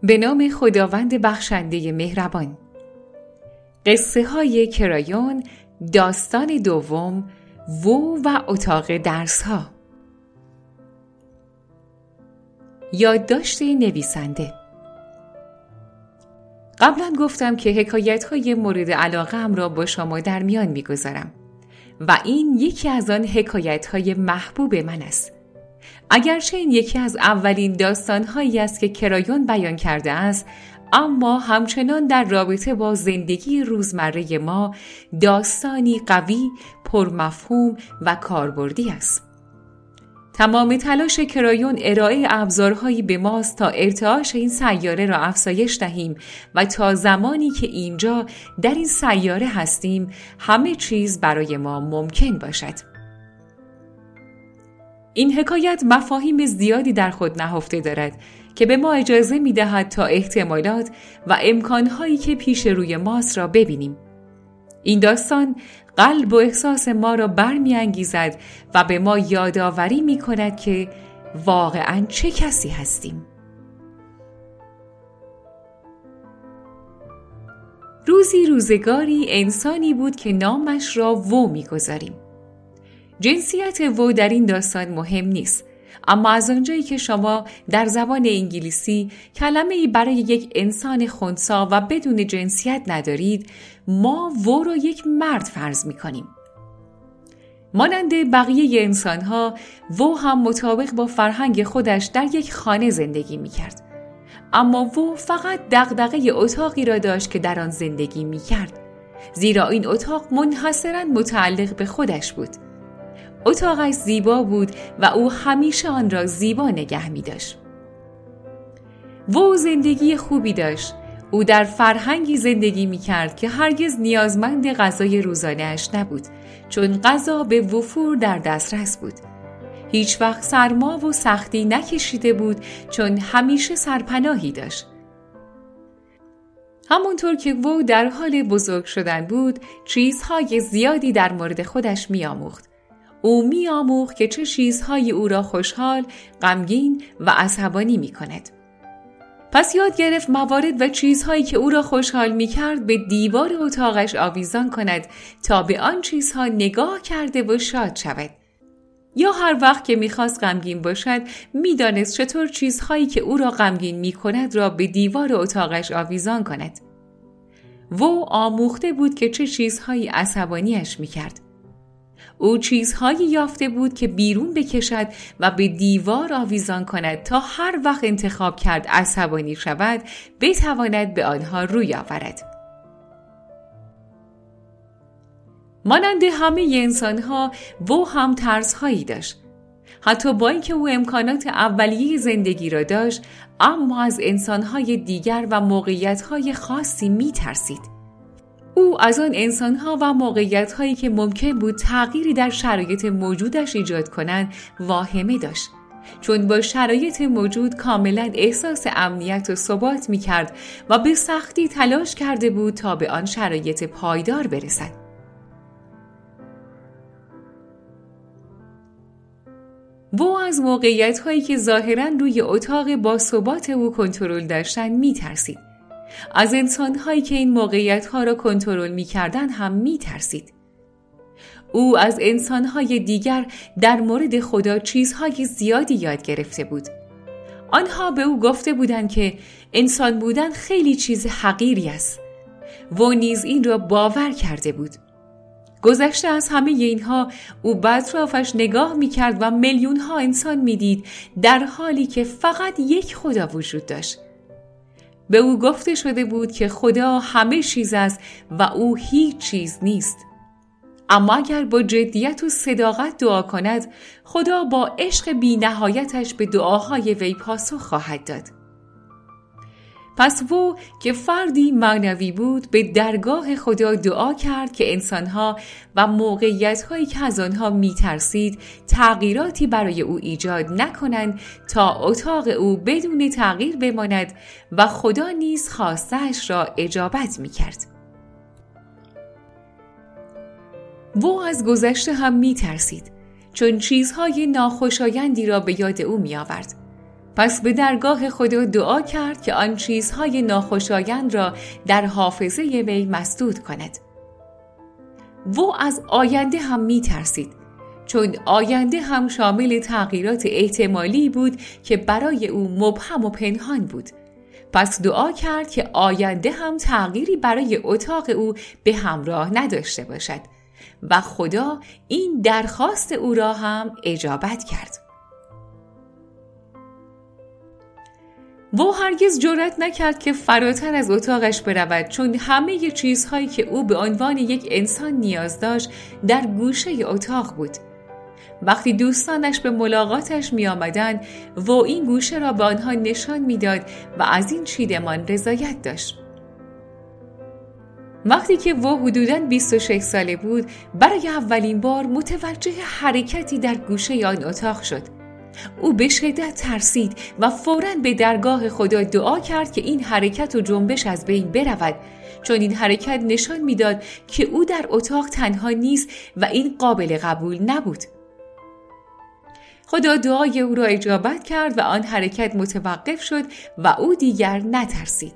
به نام خداوند بخشنده مهربان. قصه های کرایون، داستان دوم، وو و اتاق درس ها. یادداشت نویسنده. قبلا گفتم که حکایت های مورد علاقه ام را با شما در میان میگذارم و این یکی از آن حکایت های محبوب من است. اگرچه این یکی از اولین داستان‌هایی است که کرایون بیان کرده است، اما همچنان در رابطه با زندگی روزمره ما داستانی قوی، پرمفهوم و کاربردی است. تمام تلاش کرایون ارائه ابزارهایی به ماست تا ارتعاش این سیاره را افزایش دهیم و تا زمانی که اینجا در این سیاره هستیم همه چیز برای ما ممکن باشد. این حکایت مفاهیم زیادی در خود نهفته دارد که به ما اجازه می دهد تا احتمالات و امکانهایی که پیش روی ماست را ببینیم. این داستان قلب و احساس ما را برمی انگیزد و به ما یادآوری می کند که واقعاً چه کسی هستیم. روزی روزگاری انسانی بود که نامش را وو می گذاریم. جنسیت وو در این داستان مهم نیست، اما از آنجایی که شما در زبان انگلیسی کلمه‌ای برای یک انسان خنثی و بدون جنسیت ندارید، ما وو را یک مرد فرض می‌کنیم. مانند بقیه انسان‌ها، وو هم مطابق با فرهنگ خودش در یک خانه زندگی می‌کرد. اما وو فقط دغدغه اتاقی را داشت که در آن زندگی می‌کرد، زیرا این اتاق منحصراً متعلق به خودش بود. اتاقش زیبا بود و او همیشه آن را زیبا نگه می داشت. وو زندگی خوبی داشت. او در فرهنگی زندگی می کرد که هرگز نیازمند غذای روزانه‌اش نبود، چون غذا به وفور در دسترس بود. هیچ وقت سرما و سختی نکشیده بود، چون همیشه سرپناهی داشت. همونطور که وو در حال بزرگ شدن بود، چیزهای زیادی در مورد خودش می آموخت. او می‌آموخت که چه چیزهایی او را خوشحال، غمگین و عصبانی می‌کند. پس یاد گرفت موارد و چیزهایی که او را خوشحال می‌کرد به دیوار اتاقش آویزان کند تا به آن چیزها نگاه کرده و شاد شود. یا هر وقت که می‌خواست غمگین باشد، می‌دانست چطور چیزهایی که او را غمگین می‌کند را به دیوار اتاقش آویزان کند. وو آموخته بود که چه چیزهایی عصبانیش می‌کرد. او چیزهایی یافته بود که بیرون بکشد و به دیوار آویزان کند تا هر وقت انتخاب کرد عصبانی شود بتواند به آنها روی آورد. مانند همه انسانها وو هم ترس‌هایی داشت. حتی با اینکه او امکانات اولیه زندگی را داشت، اما از انسانهای دیگر و موقعیت‌های خاصی می‌ترسید. او از آن انسانها و موقعیت‌هایی که ممکن بود تغییری در شرایط موجودش ایجاد کنند واهمه داشت، چون با شرایط موجود کاملا احساس امنیت و ثبات می‌کرد و به سختی تلاش کرده بود تا به آن شرایط پایدار برسد. وو از موقعیت‌هایی که ظاهراً روی اتاق با ثبات او کنترل داشتن می‌ترسید. از انسان‌هایی که این موقعیت‌ها را کنترل می‌کردند هم می‌ترسید. او از انسان‌های دیگر در مورد خدا چیزهای زیادی یاد گرفته بود. آنها به او گفته بودند که انسان بودن خیلی چیز حقیری است. و نیز این را باور کرده بود. گذشته از همه اینها، او به اطرافش نگاه می‌کرد و میلیون‌ها انسان می‌دید، در حالی که فقط یک خدا وجود داشت. به او گفته شده بود که خدا همه چیز است و او هیچ چیز نیست. اما اگر با جدیت و صداقت دعا کند، خدا با عشق بی نهایتش به دعاهای وی پاسخ خواهد داد. پس وو که فردی معنوی بود به درگاه خدا دعا کرد که انسانها و موقعیت‌هایی که از آنها می‌ترسید تغییراتی برای او ایجاد نکنند تا اتاق او بدون تغییر بماند و خدا نیز خواسته‌اش را اجابت می‌کرد. وو از گذشته هم می‌ترسید، چون چیزهای ناخوشایندی را به یاد او می‌آورد. پس به درگاه خدا دعا کرد که آن چیزهای ناخوشایند را در حافظه وی مسدود کند. او از آینده هم می ترسید، چون آینده هم شامل تغییرات احتمالی بود که برای او مبهم و پنهان بود. پس دعا کرد که آینده هم تغییری برای اتاق او به همراه نداشته باشد و خدا این درخواست او را هم اجابت کرد. او هرگز جرأت نکرد که فراتر از اتاقش برود، چون همه چیزهایی که او به عنوان یک انسان نیاز داشت در گوشه اتاق بود. وقتی دوستانش به ملاقاتش می آمدند و این گوشه را به آنها نشان می داد و از این چیدمان رضایت داشت. وقتی که او حدوداً 26 ساله بود، برای اولین بار متوجه حرکتی در گوشه آن اتاق شد. او به شدت ترسید و فوراً به درگاه خدا دعا کرد که این حرکت و جنبش از بین برود، چون این حرکت نشان میداد که او در اتاق تنها نیست و این قابل قبول نبود. خدا دعای او را اجابت کرد و آن حرکت متوقف شد و او دیگر نترسید.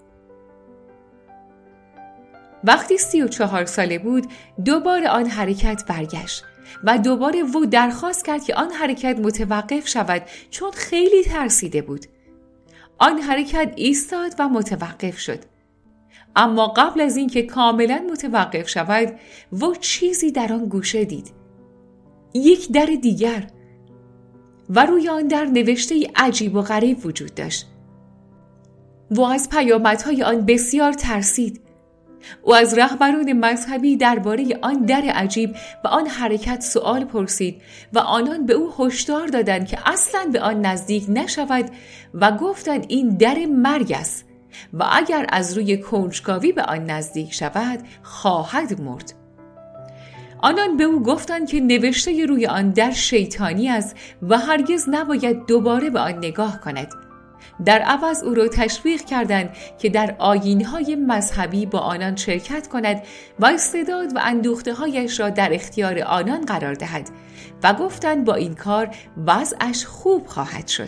وقتی 34 ساله بود، دوباره آن حرکت برگشت و دوباره او درخواست کرد که آن حرکت متوقف شود، چون خیلی ترسیده بود. آن حرکت ایستاد و متوقف شد. اما قبل از اینکه کاملا متوقف شود، او چیزی در آن گوشه دید. یک در دیگر و روی آن در نوشته عجیب و غریب وجود داشت. او از پیامدهای آن بسیار ترسید. او از رهبران مذهبی درباره آن در عجیب و آن حرکت سؤال پرسید و آنان به او هشدار دادند که اصلاً به آن نزدیک نشود و گفتند این در مرگ است و اگر از روی کنجکاوی به آن نزدیک شود خواهد مرد. آنان به او گفتند که نوشته روی آن در شیطانی است و هرگز نباید دوباره به آن نگاه کند. در عوض او را تشویق کردند که در آیین‌های مذهبی با آنان شرکت کند و استعداد و اندوخته‌هایش را در اختیار آنان قرار دهد و گفتند با این کار وضعش خوب خواهد شد.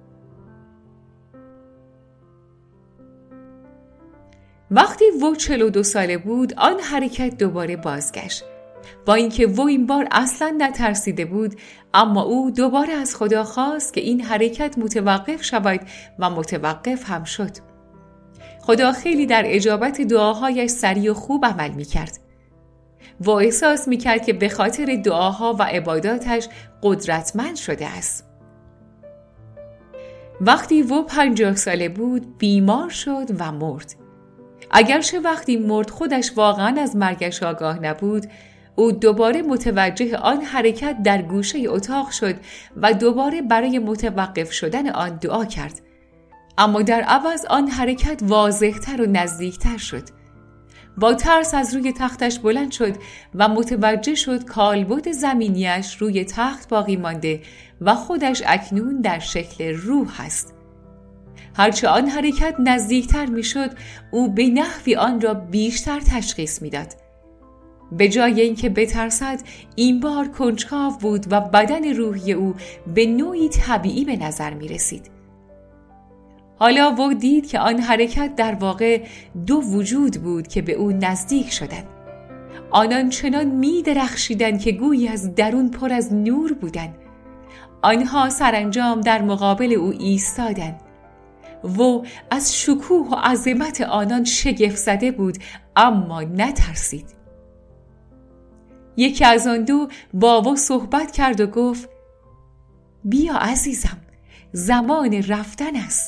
وقتی او 42 ساله بود، آن حرکت دوباره بازگشت. با اینکه او این بار اصلاً نترسیده بود، اما او دوباره از خدا خواست که این حرکت متوقف شود و متوقف هم شد. خدا خیلی در اجابت دعاهایش سریع و خوب عمل می‌کرد. او احساس می‌کرد که به خاطر دعاها و عباداتش قدرتمند شده است. وقتی او 50 ساله بود، بیمار شد و مرد. اگرچه وقتی مرد خودش واقعاً از مرگش آگاه نبود، او دوباره متوجه آن حرکت در گوشه اتاق شد و دوباره برای متوقف شدن آن دعا کرد. اما در عوض آن حرکت واضح‌تر و نزدیکتر شد. با ترس از روی تختش بلند شد و متوجه شد کالبد زمینیش روی تخت باقی مانده و خودش اکنون در شکل روح است. هرچه آن حرکت نزدیکتر می شد، او به نحوی آن را بیشتر تشخیص می داد. به جای اینکه بترسد، این بار کنجکاو بود و بدن روحی او به نوعی طبیعی به نظر می رسید. حالا او دید که آن حرکت در واقع دو وجود بود که به او نزدیک شدند. آنان چنان می درخشیدند که گویی از درون پر از نور بودند. آنها سرانجام در مقابل او ایستادند. و از شکوه و عظمت آنان شگفت زده بود، اما نترسید. یکی از آن دو با او صحبت کرد و گفت: بیا عزیزم، زمان رفتن است.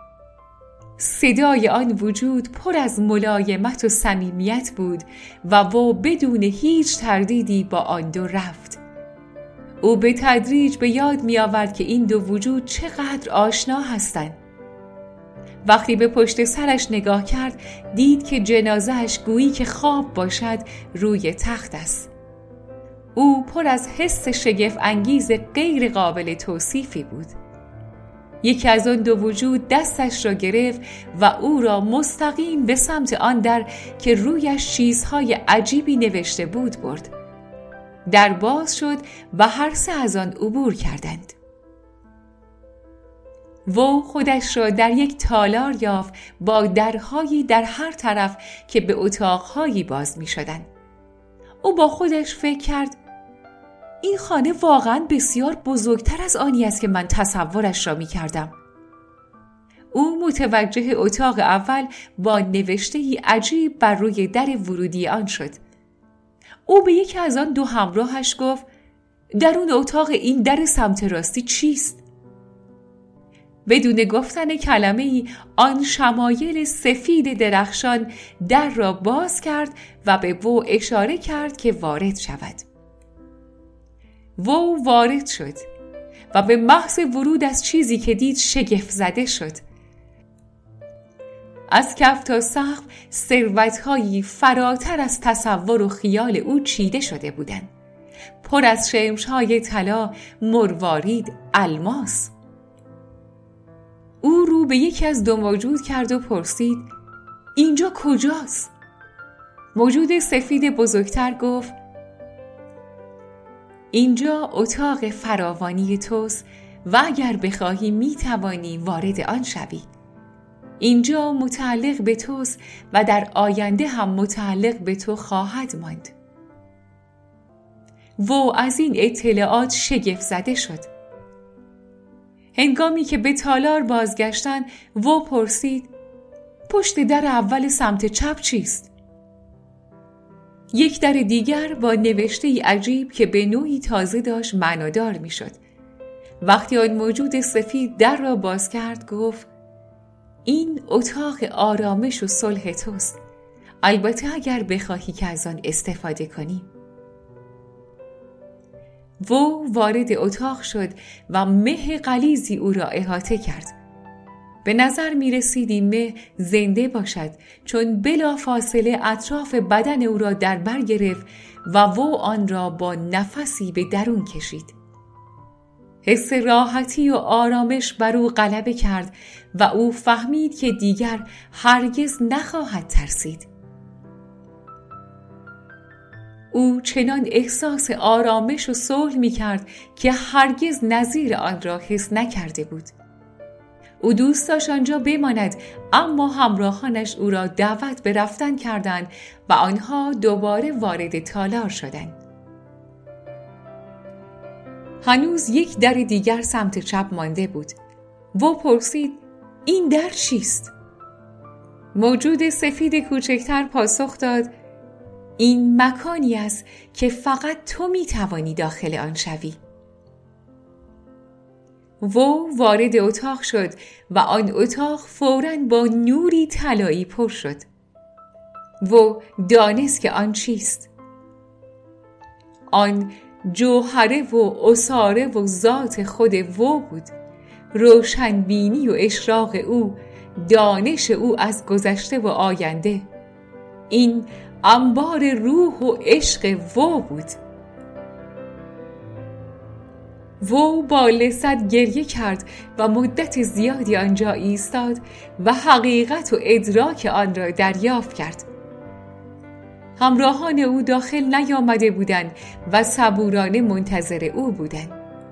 صدای آن وجود پر از ملایمت و صمیمیت بود و او بدون هیچ تردیدی با آن دو رفت. او به تدریج به یاد می آورد که این دو وجود چقدر آشنا هستند. وقتی به پشت سرش نگاه کرد، دید که جنازه‌اش گویی که خواب باشد روی تخت است. او پر از حس شگفت انگیز غیر قابل توصیفی بود. یکی از آن دو وجود دستش را گرفت و او را مستقیم به سمت آن در که رویش چیزهای عجیبی نوشته بود برد. در باز شد و هر سه از آن عبور کردند. وو خودش را در یک تالار یافت با درهایی در هر طرف که به اتاقهایی باز می شدن. او با خودش فکر کرد این خانه واقعا بسیار بزرگتر از آنی است که من تصورش را می کردم. او متوجه اتاق اول با نوشته‌ای عجیب بر روی در ورودی آن شد. او به یکی از آن دو همراهش گفت در اون اتاق این در سمت راستی چیست؟ بدون گفتن کلمه‌ای آن شمایل سفید درخشان در را باز کرد و به وو اشاره کرد که وارد شود. وو وارد شد و به محض ورود از چیزی که دید شگفت زده شد. از کف تا سقف ثروت‌هایی فراتر از تصور و خیال او چیده شده بودند. پر از شمش‌های طلا، مروارید، الماس. او رو به یکی از دو موجود کرد و پرسید اینجا کجاست؟ موجود سفید بزرگتر گفت اینجا اتاق فراوانی توست و اگر بخواهی میتوانی وارد آن شوی. اینجا متعلق به توست و در آینده هم متعلق به تو خواهد ماند. وو از این اطلاعات شگفت زده شد. هنگامی که به تالار بازگشتن وو پرسید پشت در اول سمت چپ چیست؟ یک در دیگر با نوشته‌ای عجیب که به نوعی تازه داشت معنادار می شد. وقتی آن موجود سفید در را باز کرد گفت این اتاق آرامش و صلح توست. البته اگر بخواهی که از آن استفاده کنی. وو وارد اتاق شد و مه غلیظی او را احاطه کرد. به نظر می رسید این مه زنده باشد چون بلا فاصله اطراف بدن او را در بر گرفت و وو آن را با نفسی به درون کشید. حس راحتی و آرامش بر او غلبه کرد و او فهمید که دیگر هرگز نخواهد ترسید. او چنان احساس آرامش و صلح می کرد که هرگز نظیر آن را حس نکرده بود. او دوست داشت آنجا بماند اما همراهانش او را دعوت به رفتن کردند و آنها دوباره وارد تالار شدند. هنوز یک در دیگر سمت چپ مانده بود. وو پرسید این در چیست؟ موجود سفید کوچکتر پاسخ داد این مکانی است که فقط تو می توانی داخل آن شوی. وو وارد اتاق شد و آن اتاق فوراً با نوری طلایی پر شد. وو دانست که آن چیست. آن جوهره و اساره و ذات خود وو بود. روشنبینی و اشراق او، دانش او از گذشته و آینده. این انبار روح و عشق وو بود. وو با لذت گریه کرد و مدت زیادی آنجا ایستاد و حقیقت و ادراک آن را دریافت کرد. همراهان او داخل نیامده بودند و صبورانه منتظر او بودند.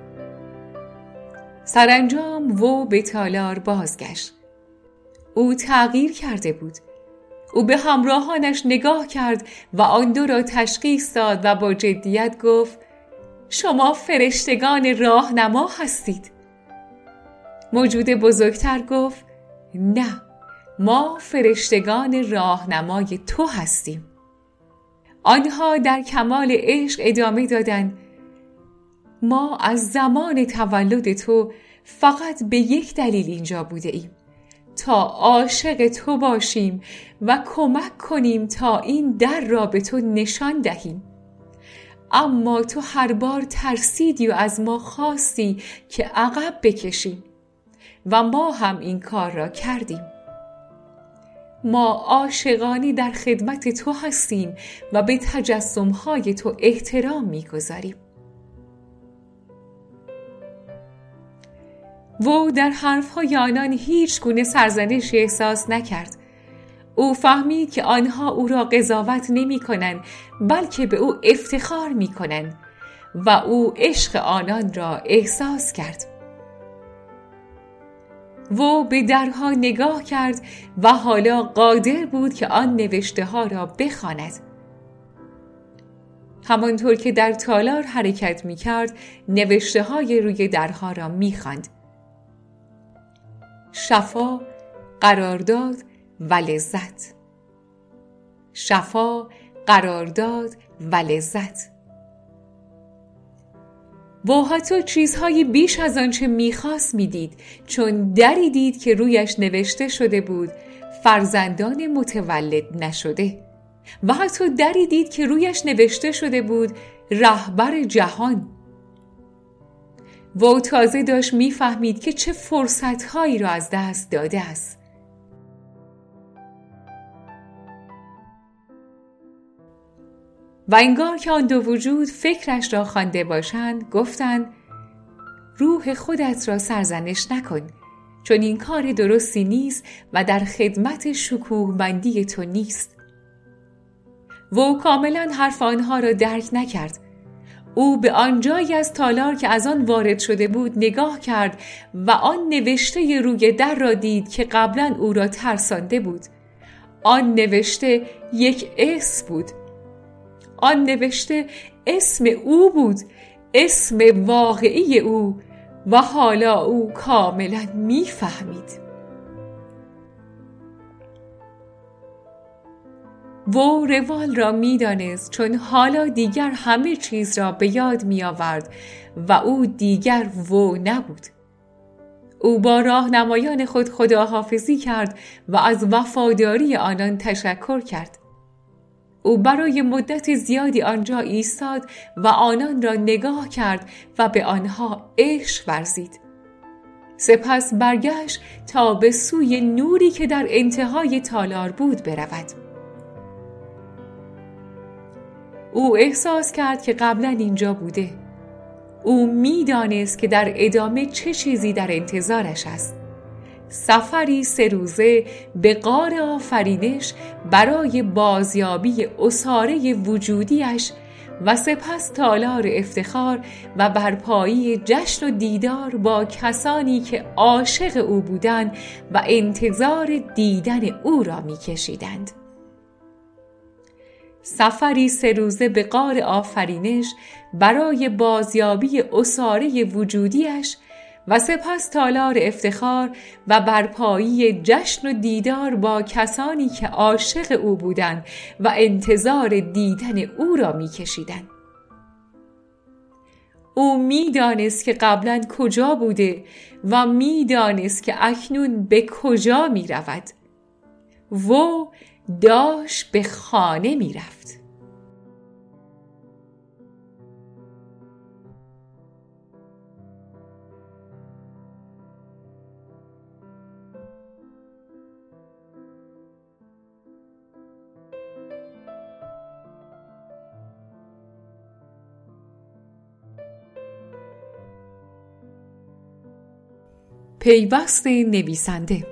سرانجام وو به تالار بازگشت. او تغییر کرده بود. او به همراهانش نگاه کرد و آن دو را تشخیص داد و با جدیت گفت شما فرشتگان راهنما هستید. موجود بزرگتر گفت نه، ما فرشتگان راهنمای تو هستیم. آنها در کمال عشق ادامه دادند ما از زمان تولد تو فقط به یک دلیل اینجا بوده ایم، تا عاشق تو باشیم و کمک کنیم تا این در را به تو نشان دهیم. اما تو هر بار ترسیدی و از ما خواستی که عقب بکشیم و ما هم این کار را کردیم. ما عاشقانه در خدمت تو هستیم و به تجسمهای تو احترام می‌گذاریم. وو در حرفهای آنان هیچ گونه سرزنشی احساس نکرد. او فهمید که آنها او را قضاوت نمی کنند بلکه به او افتخار می کنند و او عشق آنان را احساس کرد. و به درها نگاه کرد و حالا قادر بود که آن نوشته ها را بخواند. همانطور که در تالار حرکت می کرد نوشته های روی درها را می خواند. شفا، قرارداد و لذت. شفا، قرارداد و لذت. و حتی چیزهای بیش از آنچه می‌خواست می‌دید، چون دری دید که رویش نوشته شده بود فرزندان متولد نشده، و حتی دری دید که رویش نوشته شده بود رهبر جهان. و تازه داشت می‌فهمید که چه فرصت‌هایی را از دست داده است. و انگار که آن دو وجود فکرش را خوانده باشند گفتند روح خودت را سرزنش نکن، چون این کار درستی نیست و در خدمت شکوهمندی تو نیست. و او کاملا حرف آنها را درک نکرد. او به آن جایی از تالار که از آن وارد شده بود نگاه کرد و آن نوشته روی در را دید که قبلا او را ترسانده بود. آن نوشته یک اسم بود. آن نوشته اسم او بود، اسم واقعی او، و حالا او کاملا میفهمید. و روال را میدانست، چون حالا دیگر همه چیز را به یاد میآورد و او دیگر و نبود. او با راهنمایان خود خداحافظی کرد و از وفاداری آنان تشکر کرد. او برای مدت زیادی آنجا ایستاد و آنان را نگاه کرد و به آنها عشق ورزید. سپس برگشت تا به سوی نوری که در انتهای تالار بود برود. او احساس کرد که قبلا اینجا بوده. او می‌دانست که در ادامه چه چیزی در انتظارش است. سفری 3 روزه به غار آفرینش برای بازیابی اساره وجودیش و سپس تالار افتخار و برپایی جشن و دیدار با کسانی که عاشق او بودند و انتظار دیدن او را می‌کشیدند. سفری 3 روزه به غار آفرینش برای بازیابی اساره وجودیش و سپس تالار افتخار و برپایی جشن و دیدار با کسانی که عاشق او بودند و انتظار دیدن او را می‌کشیدند. او می‌دانست که قبلاً کجا بوده و می‌دانست که اکنون به کجا می‌رود. و داشت به خانه می‌رفت. پیوست نویسنده.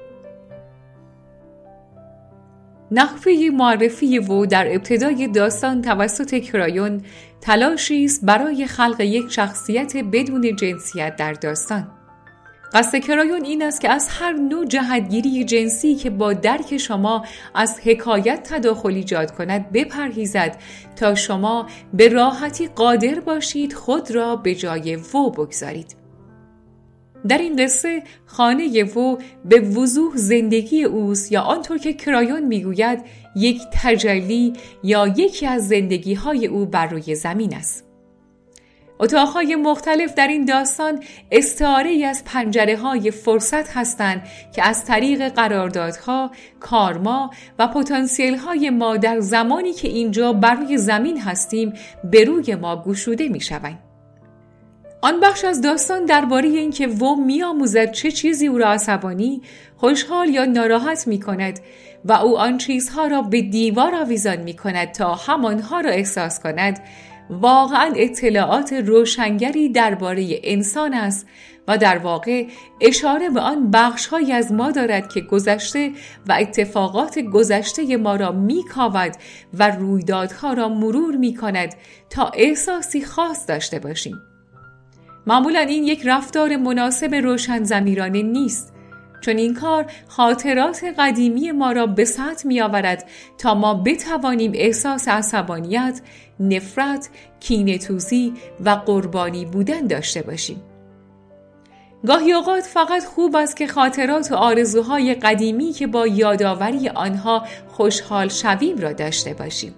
نحوه معرفی و در ابتدای داستان توسط کرایون تلاشی است برای خلق یک شخصیت بدون جنسیت در داستان. قصد کرایون این است که از هر نوع جهتگیری جنسی که با درک شما از حکایت تداخل ایجاد کند بپرهیزد تا شما به راحتی قادر باشید خود را به جای و بگذارید. در این قصه خانه و به وضوح زندگی اوست، یا آنطور که کرایون میگوید یک تجلی یا یکی از زندگی‌های او بر روی زمین است. اتاق‌های مختلف در این داستان استعاره‌ای از پنجره‌های فرصت هستند که از طریق قراردادها، کارما و پتانسیل‌های ما در زمانی که اینجا بر روی زمین هستیم به روی ما گشوده می‌شوند. آن بخش از داستان درباره اینکه و می‌آموزد چه چیزی او را عصبانی، خوشحال یا ناراحت می‌کند و او آن چیزها را به دیوار آویزان می‌کند تا همانها را احساس کند، واقعاً اطلاعات روشنگری درباره انسان است و در واقع اشاره به آن بخش‌هایی از ما دارد که گذشته و اتفاقات گذشته ما را می‌کاود و رویدادها را مرور می‌کند تا احساسی خاص داشته باشیم. معمولاً این یک رفتار مناسب روشن ضمیرانه نیست، چون این کار خاطرات قدیمی ما را به سطح می آورد تا ما بتوانیم احساس عصبانیت، نفرت، کینه‌توزی و قربانی بودن داشته باشیم. گاهی اوقات فقط خوب است که خاطرات و آرزوهای قدیمی که با یادآوری آنها خوشحال شویم را داشته باشیم.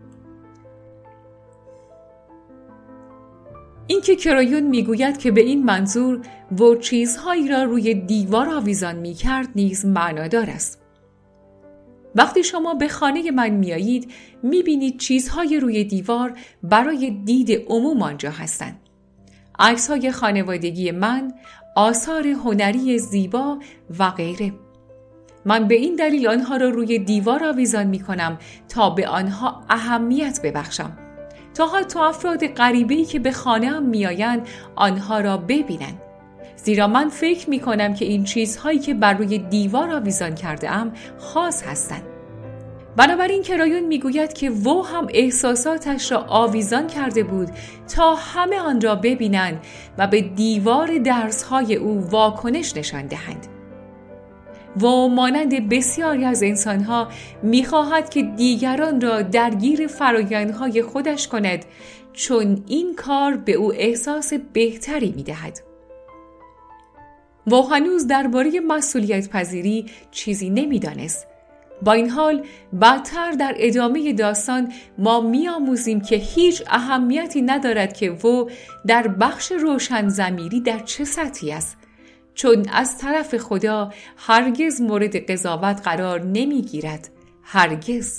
اینکه کرایون میگوید که به این منظور و چیزهایی را روی دیوار آویزان میکرد نیز معنادار است. وقتی شما به خانه من میایید میبینید چیزهای روی دیوار برای دید عموم آنجا هستند. عکس‌های خانوادگی من، آثار هنری زیبا و غیره. من به این دلیل آنها را روی دیوار آویزان میکنم تا به آنها اهمیت ببخشم. تا حتی افراد غریبه‌ای که به خانه‌ام میآیند آنها را ببینند. زیرا من فکر می‌کنم که این چیزهایی که بر روی دیوار آویزان کرده‌ام خاص هستند. بنابراین کرایون میگوید که وو هم احساساتش را آویزان کرده بود تا همه آن را ببینند و به دیوار درس‌های او واکنش نشان دهند. و مانند بسیاری از انسانها می‌خواهد که دیگران را درگیر فرآیندهای خودش کند، چون این کار به او احساس بهتری می‌دهد. و هنوز درباره مسئولیت پذیری چیزی نمی‌دانست. با این حال بعدتر در ادامه داستان ما می‌آموزیم که هیچ اهمیتی ندارد که و در بخش روشن ضمیری در چه سطحی است، چون از طرف خدا هرگز مورد قضاوت قرار نمیگیرد. هرگز.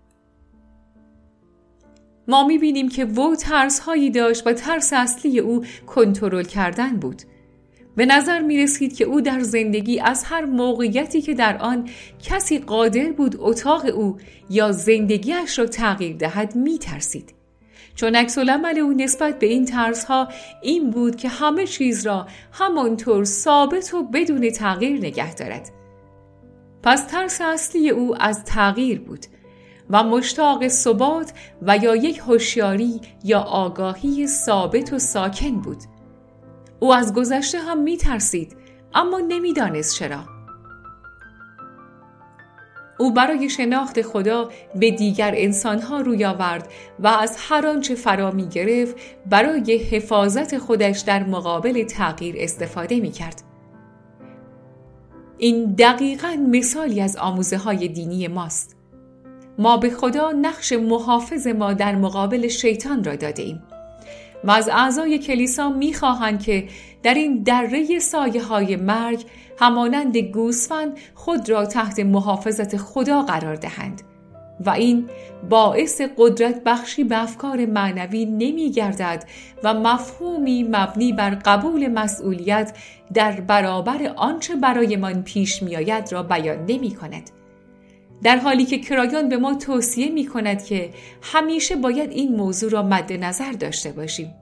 ما میبینیم که وو ترس‌هایی داشت و ترس اصلی او کنترل کردن بود. به نظر میرسید که او در زندگی از هر موقعیتی که در آن کسی قادر بود اتاق او یا زندگیش را تغییر دهد میترسید. چون عکس‌العمل او نسبت به این ترس‌ها این بود که همه چیز را همانطور ثابت و بدون تغییر نگه دارد. پس ترس اصلی او از تغییر بود و مشتاق ثبات و یا یک هوشیاری یا آگاهی ثابت و ساکن بود. او از گذشته هم می‌ترسید، اما نمی‌دانست چرا. او برای شناخت خدا به دیگر انسانها روی آورد و از هر آنچه فرا می گرفت برای حفاظت خودش در مقابل تغییر استفاده می کرد. این دقیقاً مثالی از آموزه‌های دینی ماست. ما به خدا نقش محافظ ما در مقابل شیطان را داده ایم و از اعضای کلیسا می‌خواهند که در این دره سایه‌های مرگ همانند گوسفند خود را تحت محافظت خدا قرار دهند و این باعث قدرت بخشی به افکار معنوی نمی‌گردد و مفهومی مبنی بر قبول مسئولیت در برابر آنچه برایمان پیش می‌آید را بیان نمی‌کند. در حالی که کرایون به ما توصیه می‌کند که همیشه باید این موضوع را مد نظر داشته باشیم.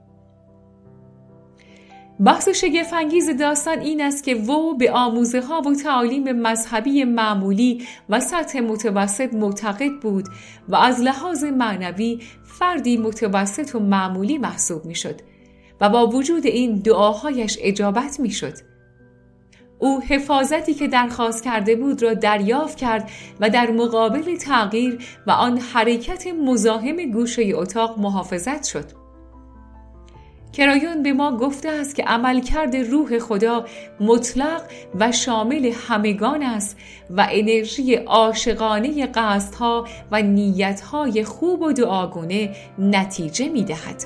بحث شگفت‌انگیز داستان این است که وو به آموزه‌ها و تعالیم مذهبی معمولی و سطح متوسط معتقد بود و از لحاظ معنوی فردی متوسط و معمولی محسوب می‌شد و با وجود این دعاهایش اجابت می‌شد. او حفاظتی که درخواست کرده بود را دریافت کرد و در مقابل تغییر و آن حرکت مزاحم گوشه اتاق محافظت شد. کرایون به ما گفته است که عملکرد روح خدا مطلق و شامل همگان است و انرژی عاشقانه قصدها و نیتهای خوب و دعاگونه نتیجه می‌دهد.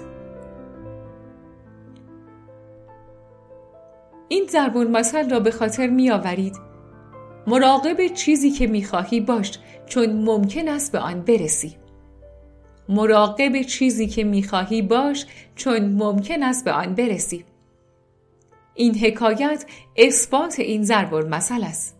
این ضرب‌المثل را به خاطر می‌آورید. مراقب چیزی که می‌خواهی باش، چون ممکن است به آن برسی. مراقب چیزی که می‌خواهی باش، چون ممکن است به آن برسی. این حکایت اثبات این ضرب‌المثل است.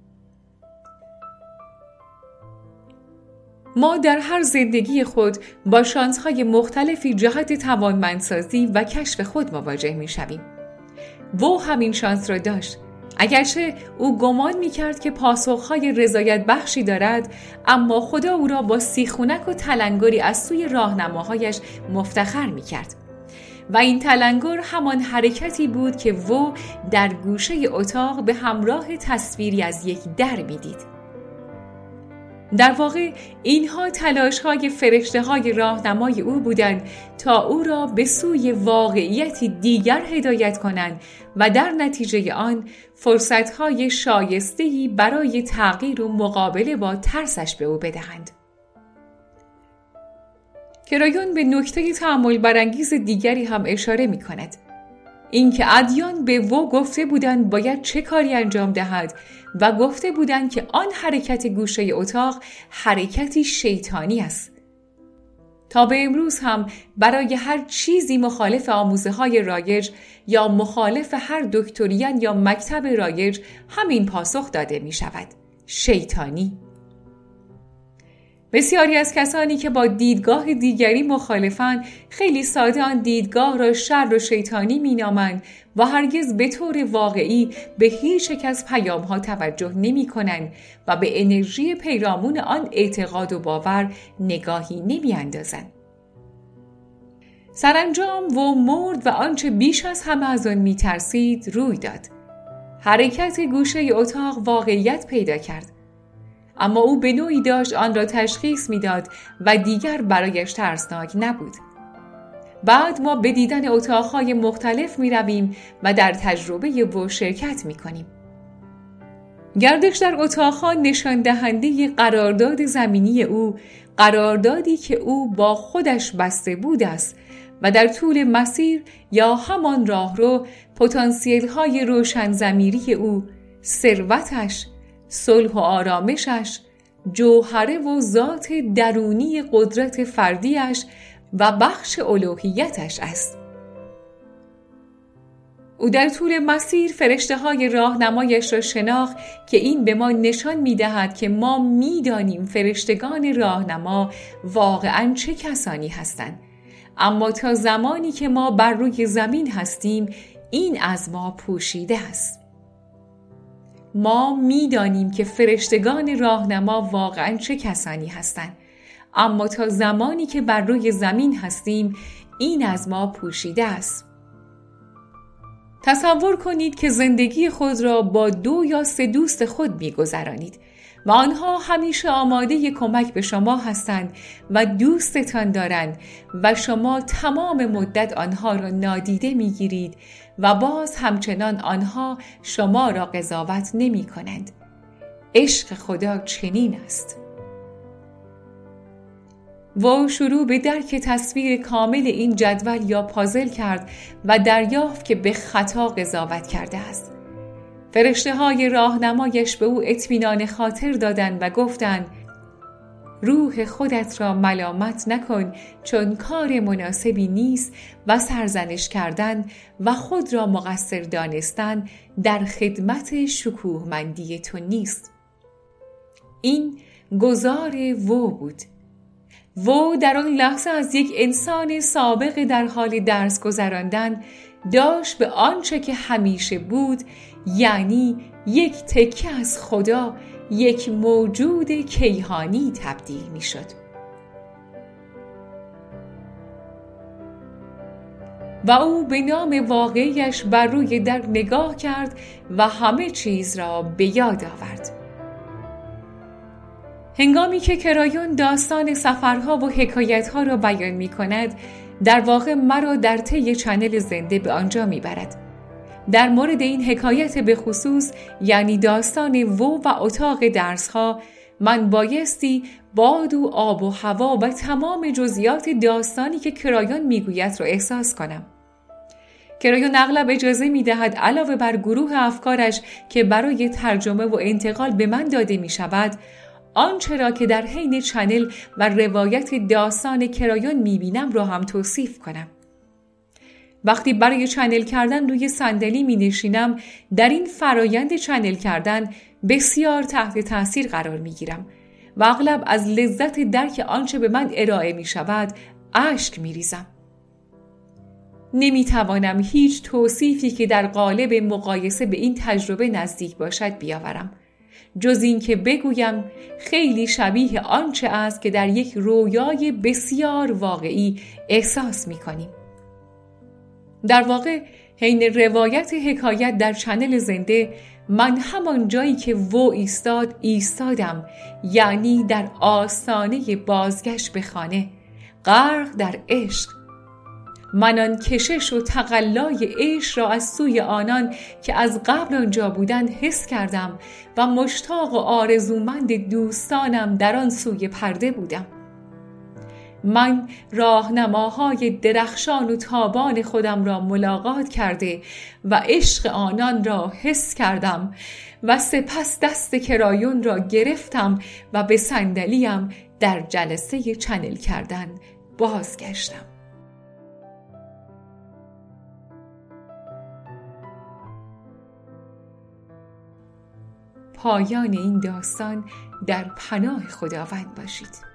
ما در هر زندگی خود با شانس‌های مختلفی جهت توانمندسازی و کشف خود مواجه می‌شویم. وو همین شانس را داشت. اگرچه او گمان می‌کرد که پاسخ‌های رضایت بخشی دارد، اما خدا او را با سیخونک و تلنگری از سوی راهنماهایش مفتخر می‌کرد و این تلنگر همان حرکتی بود که وو در گوشه اتاق به همراه تصویری از یک در می‌دید. در واقع اینها تلاش‌های فرشته‌های راهنمای او بودند تا او را به سوی واقعیتی دیگر هدایت کنند و در نتیجه آن فرصت‌های شایسته‌ای برای تغییر و مقابله با ترسش به او بدهند. کرایون به نکته تأمل برانگیز دیگری هم اشاره می‌کند. اینکه ادیان به وو گفته بودند باید چه کاری انجام دهد و گفته بودند که آن حرکت گوشه اتاق حرکتی شیطانی است. تا به امروز هم برای هر چیزی مخالف آموزه‌های رایج یا مخالف هر دکتریان یا مکتب رایج همین پاسخ داده می شود: شیطانی. بسیاری از کسانی که با دیدگاه دیگری مخالفند خیلی ساده آن دیدگاه را شر و شیطانی می‌نامند و هرگز به طور واقعی به هیچ یک از پیام‌ها توجه نمی‌کنند و به انرژی پیرامون آن اعتقاد و باور نگاهی نمی‌اندازند. سرانجام و مرد و آنچه بیش از همه از آن می‌ترسید روی داد. حرکت گوشه اتاق واقعیت پیدا کرد. اما او به نوعی داشت آن را تشخیص میداد و دیگر برایش ترسناک نبود. بعد ما به دیدن اتاقهای مختلف می رویم و در تجربه وو شرکت می کنیم. گردش در اتاقها نشان دهنده قرارداد زمینی او، قراردادی که او با خودش بسته بود است و در طول مسیر یا همان راهرو پتانسیل های روشن ضمیری او، ثروتش، صلح و آرامشش، جوهره و ذات درونی قدرت فردیش و بخش الوهیتش است. او در طول مسیر فرشته‌های راهنمایش را شناخت که این به ما نشان می‌دهد که ما می‌دانیم فرشتگان راهنما واقعاً چه کسانی هستند، اما تا زمانی که ما بر روی زمین هستیم این از ما پوشیده است. ما می‌دانیم که فرشتگان راهنما واقعاً چه کسانی هستند، اما تا زمانی که بر روی زمین هستیم این از ما پوشیده است. تصور کنید که زندگی خود را با 2 یا 3 دوست خود می‌گذرانید و آنها همیشه آماده کمک به شما هستند و دوستتان دارند و شما تمام مدت آنها را نادیده می‌گیرید و باز همچنان آنها شما را قضاوت نمی‌کنند. عشق خدا چنین است. و شروع به درک تصویر کامل این جدول یا پازل کرد و دریافت که به خطا قضاوت کرده است. فرشته‌های راهنمایش به او اطمینان خاطر دادند و گفتند: روح خودت را ملامت نکن چون کار مناسبی نیست و سرزنش کردن و خود را مقصر دانستن در خدمت شکوهمندی تو نیست. این گزار وو بود. وو در آن لحظه از یک انسان سابق در حال درس گذراندن داشت به آنچه که همیشه بود، یعنی یک تکه از خدا، یک موجود کیهانی تبدیل می شد. و او به نام واقعیش بر روی در نگاه کرد و همه چیز را به یاد آورد. هنگامی که کرایون داستان سفرها و حکایتها را بیان می کند، در واقع مرا در طی چنل زنده به آنجا می برد. در مورد این حکایت به خصوص، یعنی داستان وو و اتاق درسها، من بایستی باد و آب و هوا و تمام جزئیات داستانی که کرایون میگوید را احساس کنم. کرایون اغلب اجازه میدهد علاوه بر گروه افکارش که برای ترجمه و انتقال به من داده می شود، آنچه را که در حین چنل و روایت داستان کرایون میبینم را هم توصیف کنم. وقتی برای چنل کردن روی صندلی می نشینم، در این فرایند چنل کردن بسیار تحت تاثیر قرار می گیرم و اغلب از لذت درک آنچه به من ارائه می شود اشک می ریزم. نمی توانم هیچ توصیفی که در قالب مقایسه به این تجربه نزدیک باشد بیاورم، جز این که بگویم خیلی شبیه آنچه است که در یک رویای بسیار واقعی احساس می کنیم. در واقع حین روایت حکایت در چنل زنده، من همان جایی که و ایستادم، یعنی در آستانه بازگشت به خانه، غرق در عشق. من آن کشش و تقلای عشق را از سوی آنان که از قبل آنجا بودند حس کردم و مشتاق و آرزومند دوستانم در آن سوی پرده بودم. من راهنماهای درخشان و تابان خودم را ملاقات کرده و عشق آنان را حس کردم و سپس دست کرایون را گرفتم و به صندلیم در جلسه چنل کردن بازگشتم. پایان این داستان در پناه خداوند باشید.